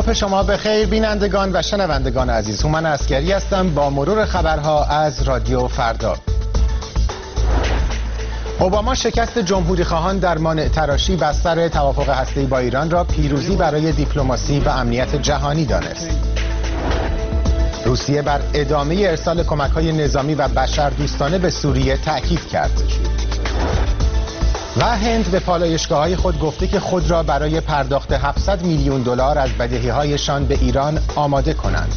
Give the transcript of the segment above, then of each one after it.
صبح شما بخیر بینندگان و شنوندگان عزیز. هومن عسکری هستم با مرور خبرها از رادیو فردا. اوباما شکست جمهوری خواهان در مانع تراشی بستر توافق هسته‌ای با ایران را پیروزی برای دیپلماسی و امنیت جهانی دانست. روسیه بر ادامه ارسال کمک‌های نظامی و بشردوستانه به سوریه تأکید کرد. و هند به پالایشگاه‌های خود گفته که خود را برای پرداخت 700 میلیون دلار از بدهی‌هایشان به ایران آماده کنند.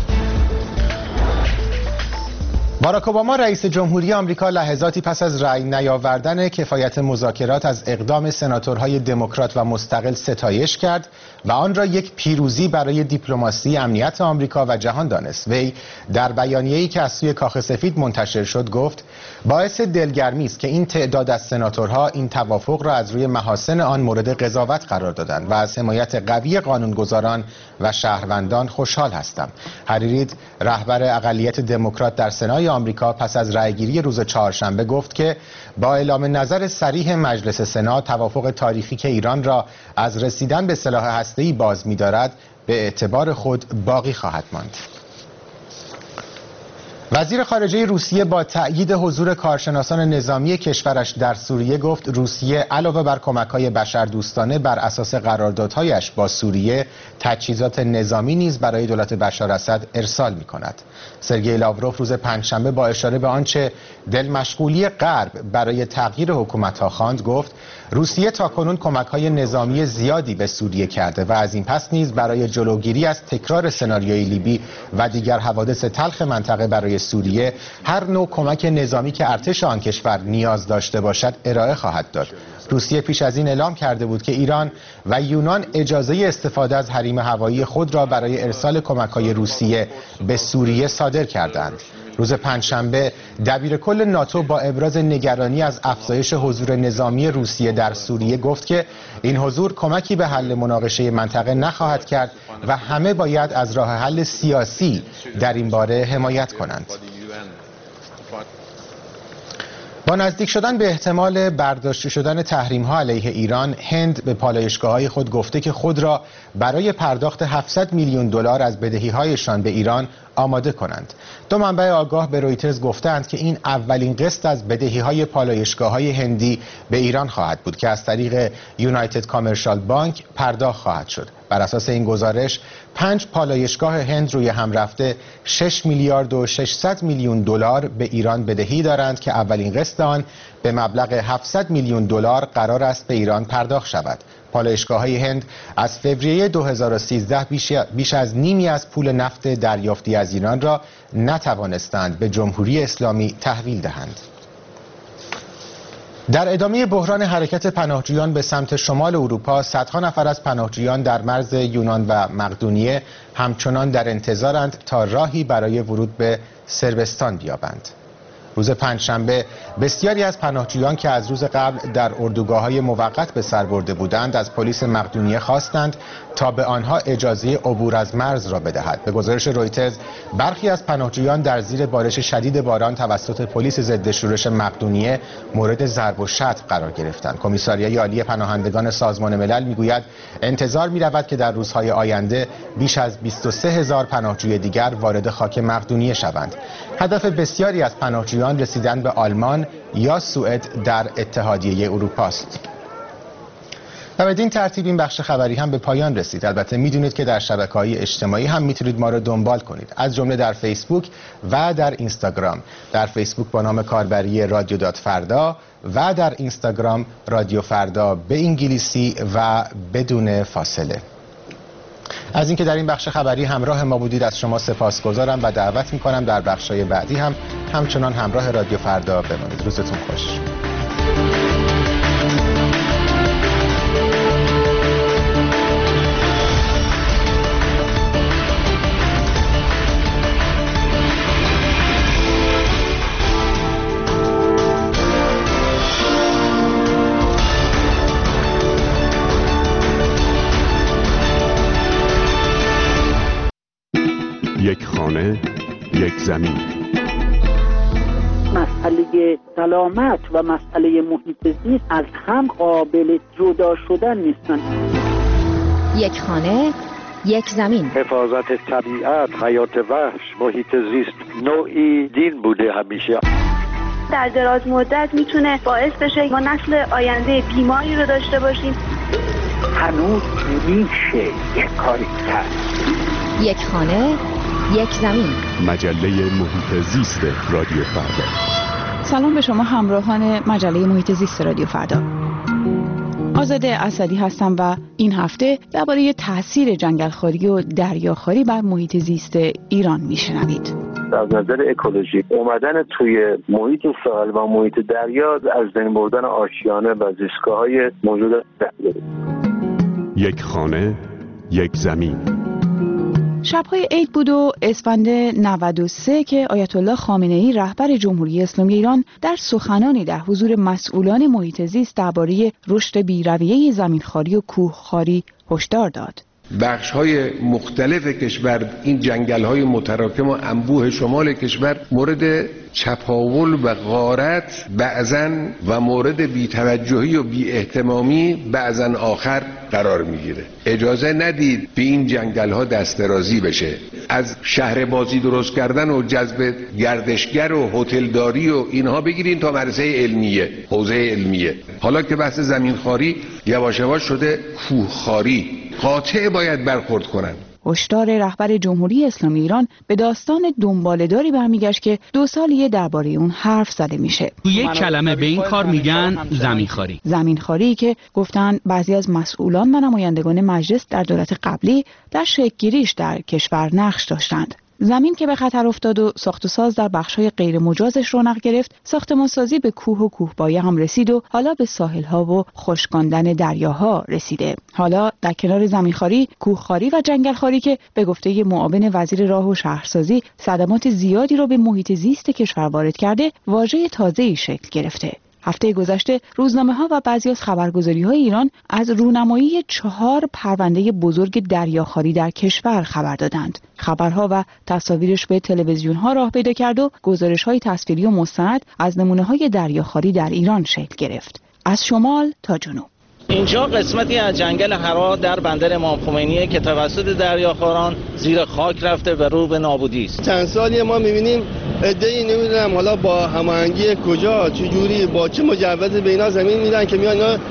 باراک اوباما رئیس جمهوری آمریکا لحظاتی پس از رأی نیاوردن کفایت مذاکرات از اقدام سناتورهای دموکرات و مستقل ستایش کرد و آن را یک پیروزی برای دیپلماسی، امنیت آمریکا و جهان دانست. وی در بیانیه‌ای که از سوی کاخ سفید منتشر شد گفت باعث دلگرمی است که این تعداد از سناتورها این توافق را از روی محاسن آن مورد قضاوت قرار دادند و از حمایت قوی قانونگذاران و شهروندان خوشحال هستم. هریرید رهبر اقلیت دموکرات در سنای آمریکا پس از رأیگیری روز چهارشنبه گفت که با اعلام نظر صریح مجلس سنا توافق تاریخی که ایران را از رسیدن به سلاح هسته‌ای باز می‌دارد به اعتبار خود باقی خواهد ماند. وزیر خارجه روسیه با تأیید حضور کارشناسان نظامی کشورش در سوریه گفت روسیه علاوه بر کمک‌های بشردوستانه بر اساس قراردادهایش با سوریه تجهیزات نظامی نیز برای دولت بشار اسد ارسال می‌کند. سرگئی لاوروف روز پنجشنبه با اشاره به آنچه دلمشغولی غرب برای تغییر حکومت‌ها خواند گفت روسیه تاکنون کمک‌های نظامی زیادی به سوریه کرده و از این پس نیز برای جلوگیری از تکرار سناریوی لیبی و دیگر حوادث تلخ منطقه برای سوریه هر نوع کمک نظامی که ارتش آن کشور نیاز داشته باشد ارائه خواهد داد. روسیه پیش از این اعلام کرده بود که ایران و یونان اجازه استفاده از حریم هوایی خود را برای ارسال کمک‌های روسیه به سوریه صادر کردند. روز پنجشنبه دبیر کل ناتو با ابراز نگرانی از افزایش حضور نظامی روسیه در سوریه گفت که این حضور کمکی به حل مناقشه منطقه نخواهد کرد و همه باید از راه حل سیاسی در این باره حمایت کنند. با نزدیک شدن به احتمال برداشته شدن تحریم‌ها علیه ایران، هند به پالایشگاه‌های خود گفته که خود را برای پرداخت 700 میلیون دلار از بدهی‌هایشان به ایران آماده کنند. دو منبع آگاه به رویترز گفتند که این اولین قسط از بدهی‌های پالایشگاه‌های هندی به ایران خواهد بود که از طریق یونایتد کامرشال بانک پرداخت خواهد شد. بر اساس این گزارش 5 پالایشگاه هند روی هم رفته 6 میلیارد و 600 میلیون دلار به ایران بدهی دارند که اولین قسط آن به مبلغ 700 میلیون دلار قرار است به ایران پرداخت شود. پالایشگاه‌های هند از فوریه 2013 بیش از نیمی از پول نفت دریافتی از ایران را نتوانستند به جمهوری اسلامی تحویل دهند. در ادامه بحران حرکت پناهجویان به سمت شمال اروپا، صدها نفر از پناهجویان در مرز یونان و مقدونیه همچنان در انتظارند تا راهی برای ورود به صربستان بیابند. روز پنجشنبه بسیاری از پناهجویان که از روز قبل در اردوگاه‌های موقت به سر برده بودند از پلیس مقدونیه خواستند تا به آنها اجازه عبور از مرز را بدهد. به گزارش رویترز برخی از پناهجویان در زیر بارش شدید باران توسط پلیس ضد شورش مقدونیه مورد ضرب و شتم قرار گرفتند. کمیساریای عالی پناهندگان سازمان ملل میگوید انتظار می‌رود که در روزهای آینده بیش از 23,000 پناهجوی دیگر وارد خاک مقدونیه شوند. هدف بسیاری از پناهجویان رسیدن به آلمان یا سوئد در اتحادیه اروپا است. و بدین ترتیب این بخش خبری هم به پایان رسید. البته میدونید که در شبکه‌های اجتماعی هم میتونید ما رو دنبال کنید، از جمله در فیسبوک و در اینستاگرام. در فیسبوک با نام کاربری رادیو فردا و در اینستاگرام رادیو فردا به انگلیسی و بدون فاصله. از اینکه در این بخش خبری همراه ما بودید از شما سپاسگزارم و دعوت میکنم در بخش‌های بعدی هم همچنان همراه رادیو فردا بمانید. روزتون خوش. یک خانه، یک زمین. مسئله سلامت و مسئله محیط زیست از هم قابل جدا شدن نیستن. یک خانه، یک زمین. حفاظت طبیعت، حیات وحش، محیط زیست نوعی دین بوده همیشه. در دراز مدت میتونه باعث بشه ما نسل آینده بیماری رو داشته باشیم. هنوز میشه یک کاری کرد. یک خانه، یک زمین. مجله محیط زیست رادیو فردا. سلام به شما همراهان مجله محیط زیست رادیو فردا. آزاده اسدی هستم و این هفته درباره تاثیر جنگلخواری و دریاخواری بر محیط زیست ایران میشنوید. از نظر اکولوژی اومدن توی محیط ساحل و محیط دریا از بین بردن آشیانه و زیستگاه‌های موجود دریا. یک خانه، یک زمین. شب‌های عید بود و اسفند 93 که آیت الله خامنه‌ای رهبر جمهوری اسلامی ایران در سخنانی در حضور مسئولان محیط زیست درباره رشد بی‌رویه زمینخواری و کوهخواری هشدار داد. بخش‌های مختلف کشور، این جنگل‌های متراکم و انبوه شمال کشور مورد چپاول و غارت بعضاً و مورد بی‌توجهی و بی‌اهتمامی بعضاً آخر قرار میگیره. اجازه ندید به این جنگل‌ها دست درازی بشه. از شهر بازی درست کردن و جذب گردشگر و هتلداری و اینها بگیرین تا مدرسه علمیه، حوزه علمیه. حالا که بحث زمینخواری یواش یواش شده کوهخواری، قاطع باید برخورد کنن. هشدار رهبر جمهوری اسلامی ایران به داستان دنباله‌داری برمیگشت که 2 سالیه درباره اون حرف زده میشه. یک کلمه به این کار میگن زمینخواری. زمینخواری که گفتن بعضی از مسئولان و نمایندگان مجلس در دولت قبلی در شکل‌گیریش در کشور نقش داشتند. زمین که به خطر افتاد و ساخت و ساز در بخش‌های غیر مجازش رونق گرفت، ساختمان‌سازی به کوه و کوهبایه هم رسید و حالا به ساحل‌ها و خشکاندن دریاها رسیده. حالا در کنار زمینخواری، کوهخواری و جنگلخواری که به گفته معاون وزیر راه و شهرسازی صدمات زیادی رو به محیط زیست کشور وارد کرده، واژه تازه‌ای شکل گرفته. هفته گذشته روزنامه‌ها و بعضی از خبرگزاری‌های ایران از رونمایی 4 پرونده بزرگ دریاخواری در کشور خبر دادند. خبرها و تصاویرش به تلویزیون‌ها راه پیدا کرد و گزارش‌های تصویری و مستند از نمونه‌های دریاخواری در ایران شکل گرفت. از شمال تا جنوب. اینجا قسمتی از جنگل حرا در بندر امام خمینیه که توسط دریاخواران زیر خاک رفته و رو به نابودی است. چند سالی ما می‌بینیم عده‌ای نمیدونم حالا با هماهنگی کجا چجوری با چه مجوزی به اینا زمین میدن که میان اینا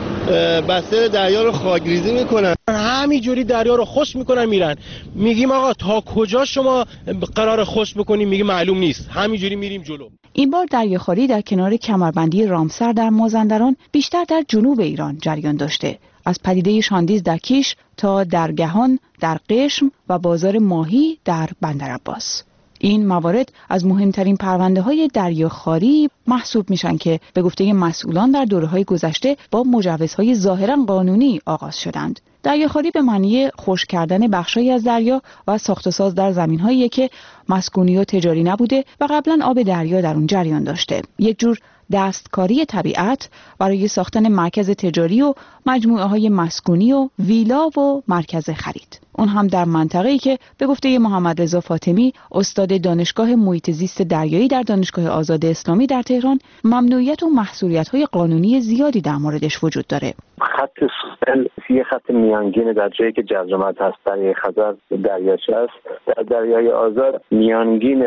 بستر دریا رو خاکریزی میکنن، همینجوری دریا رو خشک میکنن میرن. میگیم آقا تا کجا شما قرار خشک بکنیم؟ میگه معلوم نیست، همینجوری میریم جلو. این بار دریاخواری در کنار کمربندی رامسر در مازندران بیشتر در جنوب ایران جریان داشته. از پدیده شاندیز در کیش تا درگهان در قشم و بازار ماهی در بندرعباس. این موارد از مهمترین پرونده‌های دریاخواری محسوب میشن که به گفته مسئولان در دوره‌های گذشته با مجوزهای ظاهراً قانونی آغاز شدند. دریاخواری به معنی خشک کردن بخشایی از دریا و ساخت و ساز در زمین‌هایی که مسکونی و تجاری نبوده و قبلاً آب دریا در اون جریان داشته. یک جور دستکاری طبیعت برای ساختن مرکز تجاری و مجموعه‌های مسکونی و ویلا و مرکز خرید. اون هم در منطقه‌ای که به گفته محمد رضا فاطمی استاد دانشگاه محیط زیست دریایی در دانشگاه آزاد اسلامی در تهران ممنوعیت و محصوریت‌های قانونی زیادی در موردش وجود داره. خط ساحل یه خط میانگین در جایی که جزیرات هست، دریای خزر دریاچه است. در دریای آزاد میانگین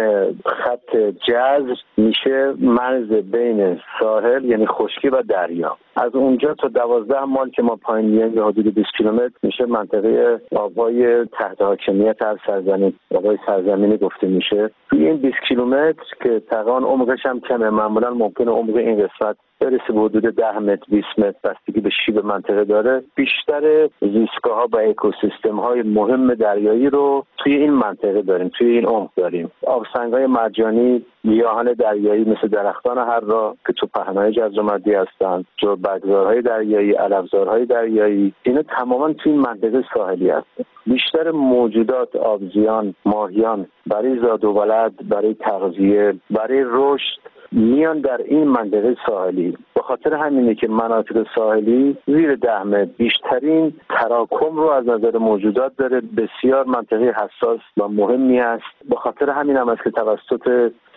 خط جزر میشه مرز بین ساحل یعنی خشکی و دریا. از اونجا تا 12 مایل که ما پایین میایم به حدود 20 کیلومتر میشه منطقه آبای تحت حاکمیت هر سرزمین، آبای سرزمینی گفته میشه. توی این 20 کیلومتر که تقریبا عمقش هم کمه، معمولا ممکنه عمق این قسمت برسه به حدود 10 متر 20 متر، بستگی به شیب منطقه داره. بیشتر زیستگاه‌ها و اکوسیستم‌های مهم دریایی رو توی این منطقه داریم، توی این عمق داریم. آبسنگ‌های مرجانی، گیاهان دریایی مثل درختان حرا که تو پهنای جزیره‌مدی هستند، جربگذارهای دریایی، علفزارهای دریایی، اینا تماما توی این منطقه ساحلی هستند. بیشتر موجودات آبزیان، ماهیان برای زاد و ولد، برای تغذیه، برای رشد میان در این منطقه ساحلی. به خاطر همینه که مناطق ساحلی زیر 10 متر بیشترین تراکم رو از نظر موجودات داره، بسیار منطقه حساس و مهمی است. به خاطر همین هم است که توسط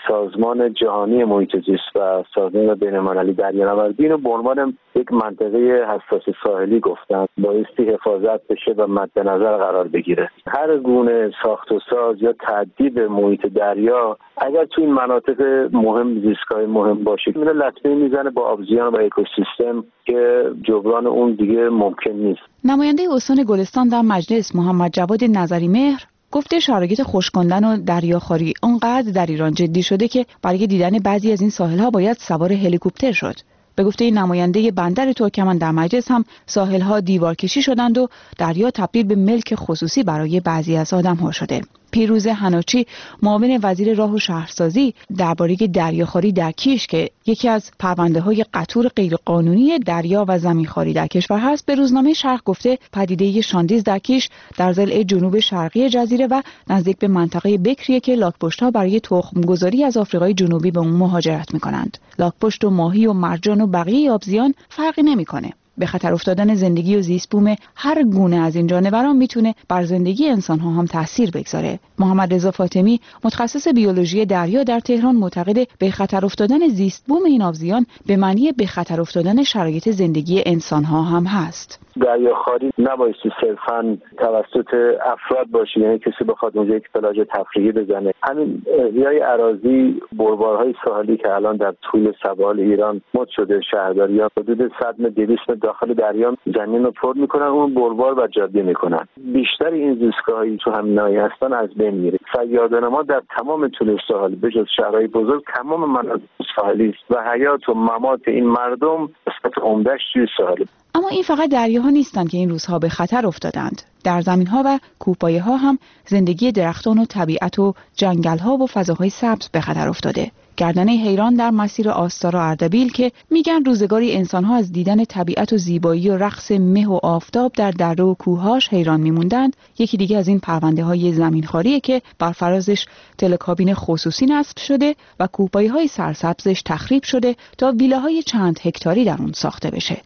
سازمان جهانی محیط زیست و سازمان بین‌المللی دریانوردی اینو به عنوان یک منطقه حساس ساحلی گفتن، بایستی حفاظت بشه و مد نظر قرار بگیره. هر گونه ساخت و ساز یا تعدیل محیط دریا اگر تو این مناطق مهم، زیستگاه مهم باشه، میره لطمه میزنه با آبزیان و اکوسیستم که جبران اون دیگه ممکن نیست. نماینده استان گلستان در مجلس محمد جواد نظریمهر گفته شرایط خشکاندن و دریاخواری اونقدر در ایران جدی شده که برای دیدن بعضی از این ساحل‌ها باید سوار هلیکوپتر شد. به گفته نماینده بندر ترکمن در مجلس هم ساحل‌ها دیوارکشی شدند و دریا تبدیل به ملک خصوصی برای بعضی از آدم‌ها شده. پیروز حناچی معاون وزیر راه و شهرسازی درباره دریاخواری در کیش که یکی از پرونده‌های قطور غیرقانونی دریا و زمینخواری در کشور هست به روزنامه شرق گفته پدیده شاندیز در کیش در ضلع جنوب شرقی جزیره و نزدیک به منطقه بکریه که لاک‌پشت‌ها برای تخم‌گذاری از آفریقای جنوبی به اون مهاجرت می‌کنند. لاک‌پشت و ماهی و مرجان و بقیه آبزیان فرقی نمی‌کنه. به خطر افتادن زندگی و زیست بوم هر گونه از این جانوران میتونه بر زندگی انسان‌ها هم تأثیر بگذاره. محمد رضا فاطمی متخصص بیولوژی دریا در تهران معتقد به خطر افتادن زیست بوم این آبزیان به معنی به خطر افتادن شرایط زندگی انسان‌ها هم هست. دریاخواری نباید صرفاً توسط افراد باشه، یعنی کسی بخواد اونجا یک پلاژ تفریحی بزنه. همین احیای اراضی، بلوارهای ساحلی که الان در طول سواحل ایران مد شده، شهرداری‌ها حدود 100 متر 200 متر داخل دریا زمین رو پر میکنن، اون بلوار و جاده میکنن. بیشتر این زیستگاه‌هایی تو همین ناحیه هستن از بین میره. فریادان ما در تمام طول ساحل به جز شهرهای بزرگ تمام مناطق ساحلی است و حیات و ممات این مردم قسمت عمده‌اش توی ساحل. اما این فقط دریاها نیستند که این روزها به خطر افتادند. در زمین‌ها و کوهپایه‌ها هم زندگی درختان و طبیعت و جنگل‌ها و فضاهای سبز به خطر افتاده. گردنه حیران در مسیر آستارا اردبیل که میگن روزگاری انسان‌ها از دیدن طبیعت و زیبایی و رقص مه و آفتاب در دره و کوه‌هاش حیران می‌موندند، یکی دیگه از این پرونده‌های زمینخواریه که بر فرازش تلکابین خصوصی نصب شده و کوهپایه‌های سرسبزش تخریب شده تا ویلاهای چند هکتاری در اون ساخته بشه.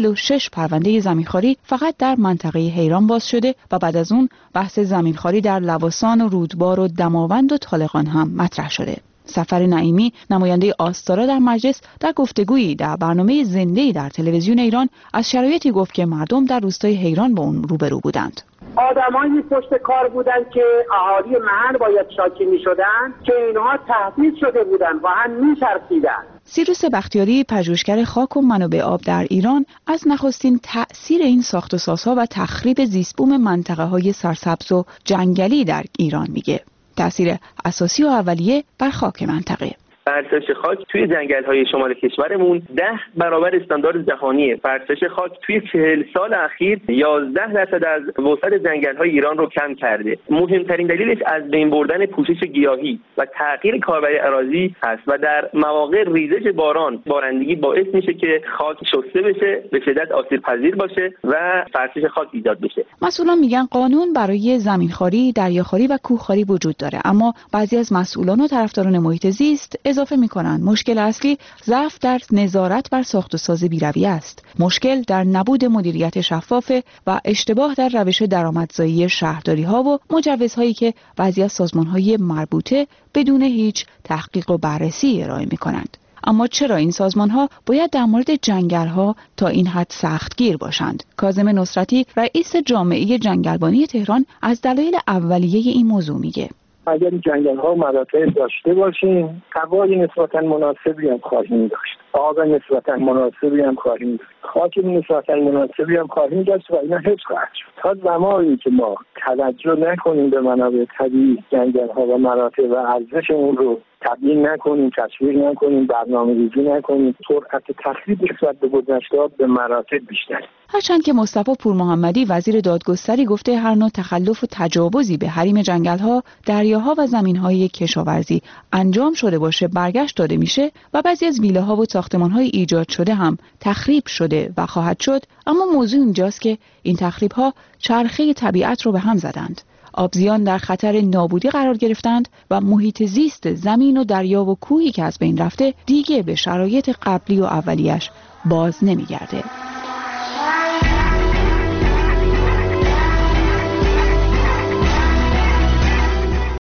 46 پرونده زمینخواری فقط در منطقه حیران باز شده و بعد از اون بحث زمینخواری در لواسان و رودبار و دماوند و طالقان هم مطرح شده. سفر نعیمی نماینده آستارا در مجلس در گفتگویی در برنامه زنده‌ای در تلویزیون ایران از شرایطی گفت که مردم در روستای حیران با اون روبرو بودند. آدمایی پشت کار بودن که اهالی محل باید شاکی می‌شدن که اینها تهدید شده بودن و هم می‌ترسیدن. سیروس بختیاری پژوهشگر خاک و منابع آب در ایران از نخستین تأثیر این ساخت و سازها و تخریب زیستبوم منطقه‌های سرسبز و جنگلی در ایران میگه. تأثیر اساسی و اولیه بر خاک منطقه. فرسش خاک توی جنگل‌های شمال کشورمون 10 برابر استاندارد جهانیه. فرسش خاک توی 40 سال اخیر 11% از وسعت جنگل‌های ایران رو کم کرده. مهمترین دلیلش از بین بردن پوشش گیاهی و تغییر کاربری اراضی هست و در مواقع ریزش بارندگی باعث میشه که خاک شسته بشه، به شدت آسیب‌پذیر باشه و فرسش خاک ایجاد بشه. مسئولان میگن قانون برای زمینخواری، دریاخواری و کوهخواری وجود داره، اما بعضی از مسئولان و طرفداران محیط زیست اضافه میکنن مشکل اصلی ضعف در نظارت بر ساخت و ساز بی‌رویه است. مشکل در نبود مدیریت شفاف و اشتباه در روش درآمدزایی شهرداری‌ها و مجوزهایی که بعضی از سازمان‌های مربوطه بدون هیچ تحقیق و بررسی ارائه میکنند. اما چرا این سازمان‌ها باید در مورد جنگل‌ها تا این حد سختگیر باشند؟ کاظم نصرتی رئیس جامعه جنگلبانی تهران از دلایل اولیه این موضوع میگه. اگر جنگل‌ها مراتع داشته باشیم، هوای نسبتاً مناسبی هم خواهیم داشت. آب نسبتاً مناسبی هم خواهیم داشت. خاک نسبتاً مناسبی هم خواهیم داشت و اینا حفظ خواهد شد. تا زمانی که ما توجه نکنیم به منابع طبیعی جنگل‌ها و مراتع و ارزش اون رو تبیین نکنیم، تشویق نکنیم، برنامه‌ریزی نکنیم، سرعت تخریب نسبت به گذشته به مراتب بیشتر. هرچند که مصطفی پورمحمدی وزیر دادگستری گفته هر نوع تخلف و تجاوزی به حریم جنگل‌ها، دریاها و زمین‌های کشاورزی انجام شده باشه برگشت داده میشه و بعضی از ویلاها و ساختمان‌های ایجاد شده هم تخریب شده و خواهد شد، اما موضوع اینجاست که این تخریب‌ها چرخه طبیعت رو به هم زدند. آبزیان در خطر نابودی قرار گرفتند و محیط زیست زمین و دریا و کوهی که از بین رفته دیگه به شرایط قبلی و اولیش باز نمیگرده.